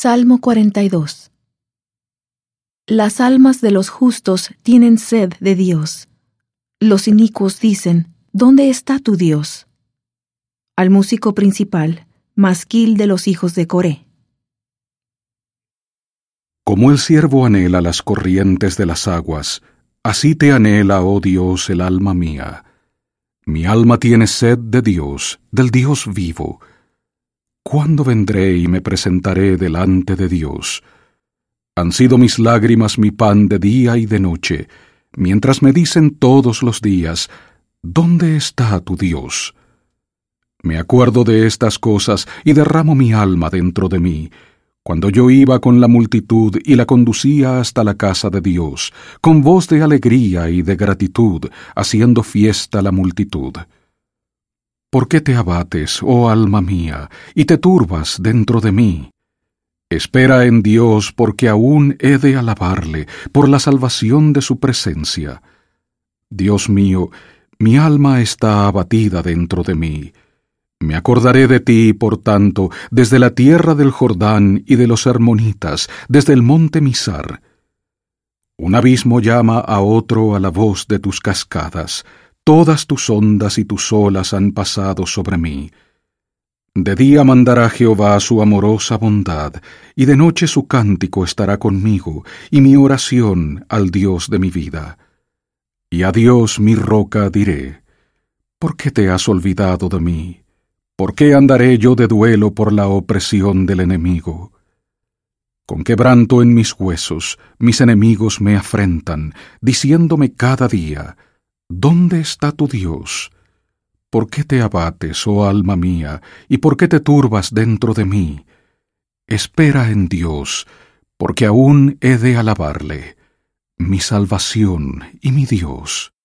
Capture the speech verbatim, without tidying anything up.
Salmo cuarenta y dos. Las almas de los justos tienen sed de Dios. Los inicuos dicen, ¿dónde está tu Dios? Al músico principal, masquil de los hijos de Coré. Como el ciervo anhela las corrientes de las aguas, así te anhela, oh Dios, el alma mía. Mi alma tiene sed de Dios, del Dios vivo. ¿Cuándo vendré y me presentaré delante de Dios? Han sido mis lágrimas mi pan de día y de noche, mientras me dicen todos los días, ¿dónde está tu Dios? Me acuerdo de estas cosas y derramo mi alma dentro de mí, cuando yo iba con la multitud y la conducía hasta la casa de Dios, con voz de alegría y de gratitud, haciendo fiesta la multitud. ¿Por qué te abates, oh alma mía, y te turbas dentro de mí? Espera en Dios, porque aún he de alabarle por la salvación de su presencia. Dios mío, mi alma está abatida dentro de mí. Me acordaré de ti, por tanto, desde la tierra del Jordán y de los hermonitas, desde el monte Misar. Un abismo llama a otro a la voz de tus cascadas. Todas tus ondas y tus olas han pasado sobre mí. De día mandará Jehová su amorosa bondad, y de noche su cántico estará conmigo, y mi oración al Dios de mi vida. Y a Dios mi roca diré, ¿por qué te has olvidado de mí? ¿Por qué andaré yo de duelo por la opresión del enemigo? Con quebranto en mis huesos, mis enemigos me afrentan, diciéndome cada día, ¿dónde está tu Dios? ¿Por qué te abates, oh alma mía, y por qué te turbas dentro de mí? Espera en Dios, porque aún he de alabarle, mi salvación y mi Dios.